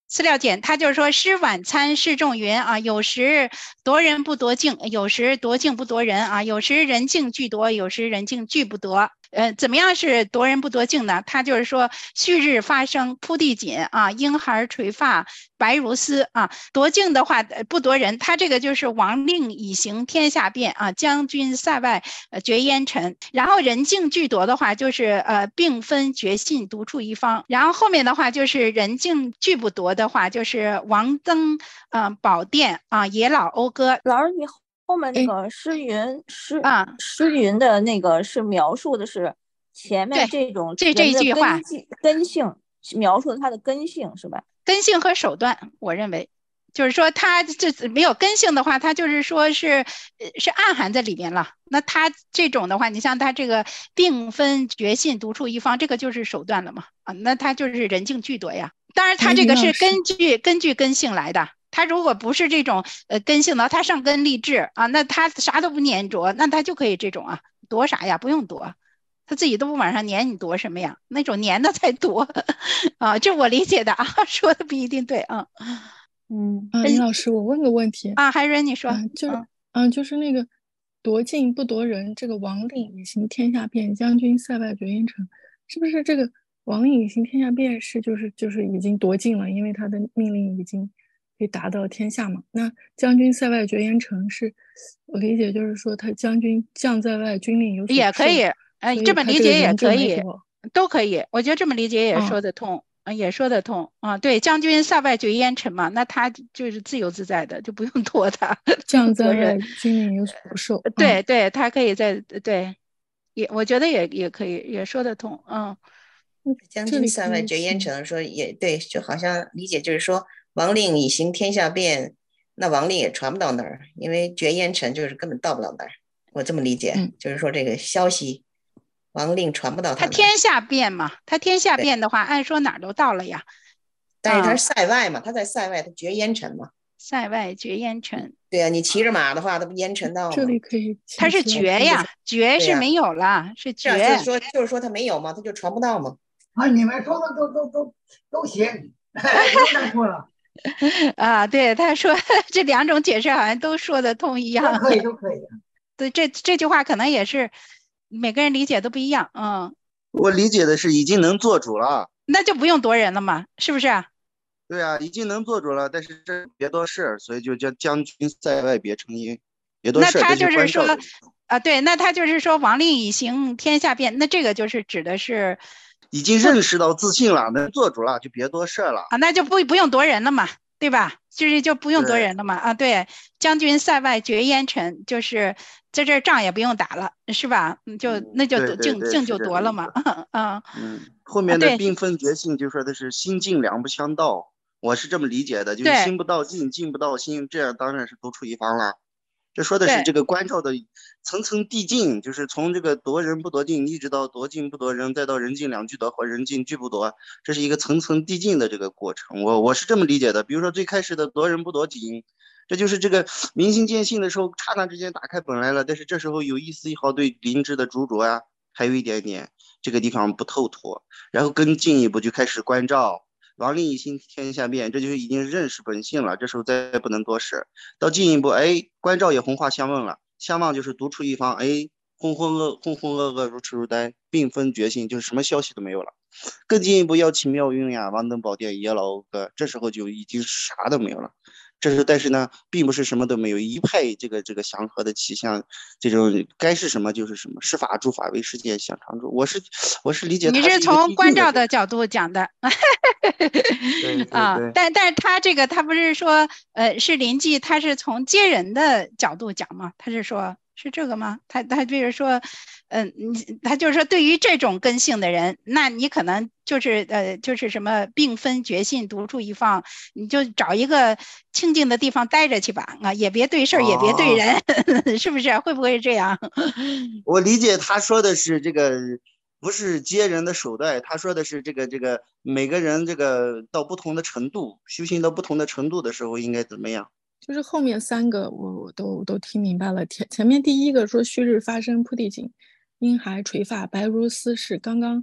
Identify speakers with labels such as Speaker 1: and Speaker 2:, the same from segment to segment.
Speaker 1: 饲料简，他就是说施晚餐示众云啊，有时夺人不夺境，有时夺境不夺人啊，有时人境俱夺，有时人境俱不夺。怎么样是夺人不夺境呢？他就是说旭日发生，铺地锦啊，婴孩垂发，白如丝啊。夺境的话不夺人，他这个就是王令以行天下变啊，将军塞外绝烟尘。然后人境俱夺的话就是并分绝信，独处一方。然后后面的话就是人境俱不夺的话就是王登宝殿啊，野老讴歌。
Speaker 2: 老师，你后面那个诗云的那个是描述的是前面
Speaker 1: 对，
Speaker 2: 这种
Speaker 1: 这
Speaker 2: 人的
Speaker 1: 一句话，
Speaker 2: 根性，描述它的根性是吧？
Speaker 1: 根性和手段，我认为就是说他这没有根性的话，他就是说是暗含在里面了。那他这种的话，你像他这个并分绝信，独处一方，这个就是手段了嘛啊，那他就是人境俱夺呀。当然，他
Speaker 3: 哎，
Speaker 1: 这个是
Speaker 3: 林老师，
Speaker 1: 根据根性来的。他如果不是这种根性的，他上根立志啊，那他啥都不粘着，那他就可以这种啊，夺啥呀？不用夺，他自己都不往上粘，你夺什么呀？那种粘的才夺啊，这我理解的啊，说的不一定对啊。
Speaker 3: 林老师，我问个问题，
Speaker 1: 海瑞你说，
Speaker 3: 就是那个夺境不夺人，这个王令以行天下变，将军塞外绝烟尘，是不是这个王令以行天下变是就是已经夺境了，因为他的命令已经可以达到天下嘛？那将军塞外绝烟尘是，我理解就是说他将军将在外，军令有所不受，
Speaker 1: 也可以，这
Speaker 3: 所以他这个
Speaker 1: 么理解也
Speaker 3: 人就
Speaker 1: 可以，
Speaker 3: 没夺。
Speaker 1: 都可以，我觉得这么理解也说
Speaker 3: 啊，
Speaker 1: 得通，也说得通啊。对，将军塞外绝烟尘嘛，那他就是自由自在的，就不用夺他，不用夺人。
Speaker 3: 将在外，军令有所不受。
Speaker 1: 对对，他可以在对，我觉得也可以，也说得通，
Speaker 4: 将
Speaker 3: 这里可
Speaker 4: 军塞外
Speaker 3: 以请
Speaker 4: 绝烟尘，说也对，就好像理解就是说，王令以行天下变，那王令也传不到那儿，因为绝烟尘就是根本到不了那儿。我这么理解，就是说这个消息，王令传不到他那儿。
Speaker 1: 他天下变嘛，他天下
Speaker 4: 对，
Speaker 1: 变的话，按说哪儿都到了呀，
Speaker 4: 但是他是塞外嘛，他在塞外，他绝烟尘嘛。
Speaker 1: 塞外绝烟尘。
Speaker 4: 对啊，你骑着马的话，他不烟尘道吗？
Speaker 3: 这里可以请
Speaker 1: 它是
Speaker 3: 齐老师。
Speaker 1: 绝呀，绝
Speaker 4: 对呀，
Speaker 1: 是没有了，是
Speaker 4: 是啊，就
Speaker 1: 绝。
Speaker 4: 是说，就是说他没有嘛，他就传不到嘛。
Speaker 5: 啊，你们说的都行，不用再说了，
Speaker 1: 啊，对，他说这两种解释好像都说得通一样。
Speaker 5: 都可以。
Speaker 1: 对，这句话可能也是每个人理解都不一样，
Speaker 6: 我理解的是已经能做主了。
Speaker 1: 那就不用夺人了嘛，是不是啊？
Speaker 6: 对啊，已经能做主了，但是这别多事，所以就叫将军在外，别成营，别多事。
Speaker 1: 那他
Speaker 6: 这
Speaker 1: 就是说，
Speaker 6: 关照的
Speaker 1: 对，那他就是说王令以行天下变，那这个就是指的是
Speaker 6: 已经认识到自信了，能做主了，就别多事了
Speaker 1: 啊，那就不用夺人了嘛，对吧？就不用夺
Speaker 6: 对
Speaker 1: 人了嘛，啊，对，将军塞外绝烟尘，就是在这仗也不用打了，是吧？那就
Speaker 6: 对对对，
Speaker 1: 境就
Speaker 6: 是这个意思。
Speaker 1: 夺了嘛，
Speaker 6: 后
Speaker 1: 啊，对
Speaker 6: 面的兵分绝信就说的是心境两不相到，我是这么理解的，就是
Speaker 1: 对
Speaker 6: 心不到境，境不到心，这样当然是独处一方了。这说的是
Speaker 1: 对，
Speaker 6: 这个关照的层层递进，就是从这个夺人不夺境，一直到夺境不夺人，再到人境两俱夺或人境俱不夺，这是一个层层递进的这个过程。我是这么理解的。比如说最开始的夺人不夺境，这就是这个明心见性的时候，刹那之间打开本来了，但是这时候有一丝一毫对灵芝的执着呀，还有一点点这个地方不透脱，然后更进一步就开始关照。王令以行天下变，这就是已经认识本性了。这时候再不能多事。到进一步，关照也红化相问了，相望就是独处一方，浑浑噩噩如痴如呆，并分决心，就是什么消息都没有了。更进一步要起妙运呀，王登宝殿野老哥，这时候就已经啥都没有了。但是呢，并不是什么都没有，一派这个祥和的气象，这种该是什么就是什么，是法诸法为世界想常住。我是理解
Speaker 1: 你
Speaker 6: 它是一个
Speaker 1: 是从关
Speaker 6: 递进的
Speaker 1: 照的角度讲的，
Speaker 6: 对对对。
Speaker 1: 但是他这个他不是说是临济，他是从接人的角度讲吗？他是说是这个吗？他比如说，他就是说对于这种根性的人，那你可能就是什么并分绝信，独处一方，你就找一个清静的地方待着去吧，也别对事儿，也别对
Speaker 6: 哦，
Speaker 1: 人，是不是？会不会是这样？
Speaker 6: 我理解他说的是这个，不是接人的手段，他说的是这个每个人这个到不同的程度，修行到不同的程度的时候应该怎么样？
Speaker 3: 就是后面三个我都听明白了。前面第一个说旭日发生铺地锦，婴孩垂发白如丝是刚刚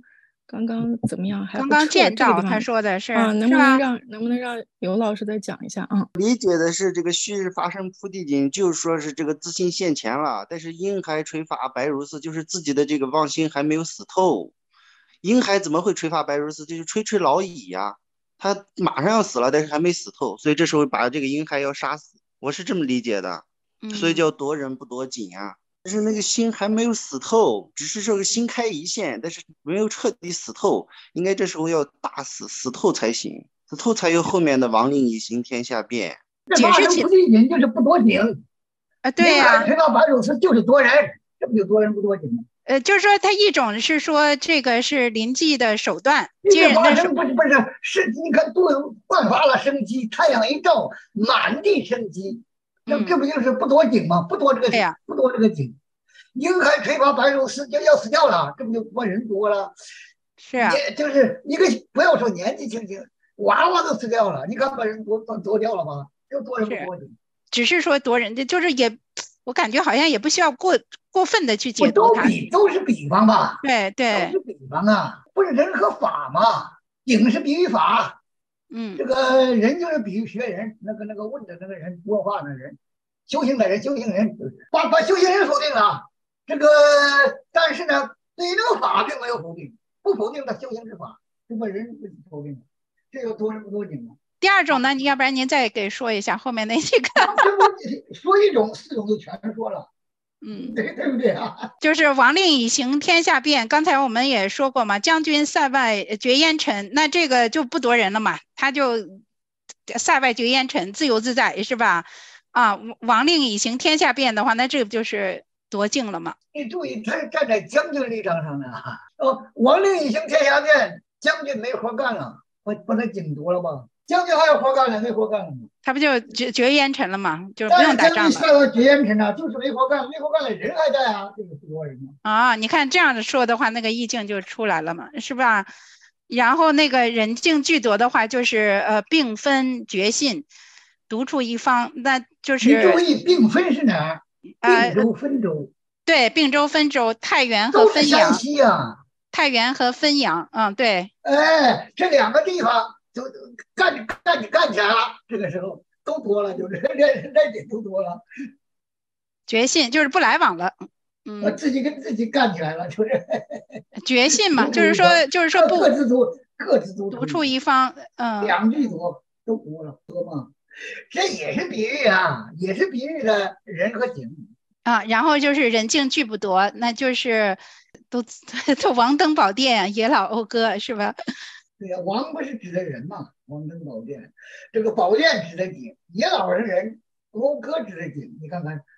Speaker 3: 刚刚怎么样？还
Speaker 1: 刚刚见到他说的是啊，能不
Speaker 3: 能让尤老师再讲一下啊？
Speaker 6: 理解的是这个旭日发生菩提境，就是说是这个自信现前了，但是阴还垂发白如丝，就是自己的这个妄心还没有死透。阴还怎么会垂发白如丝？就是垂老矣呀，他马上要死了，但是还没死透，所以这时候把这个阴还要杀死，我是这么理解的，所以叫夺人不夺己啊。但是那个心还没有死透，只是这个心开一线，但是没有彻底死透，应该这时候要大死透才行，死透才有后面的亡灵以行天下变。
Speaker 1: 解释起
Speaker 5: 不对劲就是不夺景
Speaker 1: 啊，对呀，
Speaker 5: 垂发白如丝就是夺人，这不就夺人不夺景吗？
Speaker 1: 就是说他一种是说这个是临济的手段，接人的手段，
Speaker 5: 不是你看都有焕发了生机，太阳一照，满地生机，这不就是不夺景吗？不夺这个景，不夺这个景。阴还垂发白如丝就要死掉了，这不就夺人多了？
Speaker 1: 是啊，
Speaker 5: 就是一个不要说年纪轻轻，娃娃都死掉了，你看把人夺掉了吧？就夺人不夺景。
Speaker 1: 只是说夺人的，就是也，我感觉好像也不需要过分的去解读它，
Speaker 5: 都是比方吧？
Speaker 1: 对，
Speaker 5: 都是比方啊，不是人和法嘛？景是比喻法，这个人就是比喻学人，那个问的那个人说话的人，修行的人，把修行人否定了，这个但是呢，对于那个法并没有否定，不否定的修行之法，就把人否定了，这个多人不多景嘛。
Speaker 1: 第二种呢，要不然您再给说一下后面那几个。
Speaker 5: 说一种四种就全说了，对不对啊？
Speaker 1: 就是王令以行天下变，刚才我们也说过嘛，将军塞外绝烟尘，那这个就不夺人了嘛，他就塞外绝烟尘，自由自在是吧？啊，王令以行天下变的话，那这个不就是夺境了嘛？
Speaker 5: 你注意，他是站在将军立场上的王令以行天下变，将军没活干了，把他境夺了吧？将军还有活干了，没活干了吗？
Speaker 1: 他不就绝烟尘了吗？就是不用打仗了。
Speaker 5: 将军下到绝烟尘啊，就是没活干了人还在啊，这个不多人吗？
Speaker 1: 啊，你看这样的说的话，那个意境就出来了嘛，是吧？然后那个人境俱夺的话，就是并分绝信，独处一方，那就是
Speaker 5: 你注意并分是哪儿？并州分州。
Speaker 1: 对，并州分州，太原和汾阳。
Speaker 5: 山西啊。
Speaker 1: 太原和汾阳，对。
Speaker 5: 哎，这两个地方就干起来了，这个时候都多了，就是人也都多了。
Speaker 1: 绝信就是不来往了，
Speaker 5: 自己跟自己干起来了，就是
Speaker 1: 绝信嘛，就是说不
Speaker 5: 各自
Speaker 1: 独处一方，
Speaker 5: 两句多都多了，多嘛，这也是比喻啊，也是比喻的人和景
Speaker 1: 啊。然后就是人境俱不夺，那就是都王登宝殿，野老讴歌是吧？
Speaker 5: 对呀，王不是指的人嘛，王登宝殿，这个宝殿指的景，野老是人，讴歌指的景，你看看。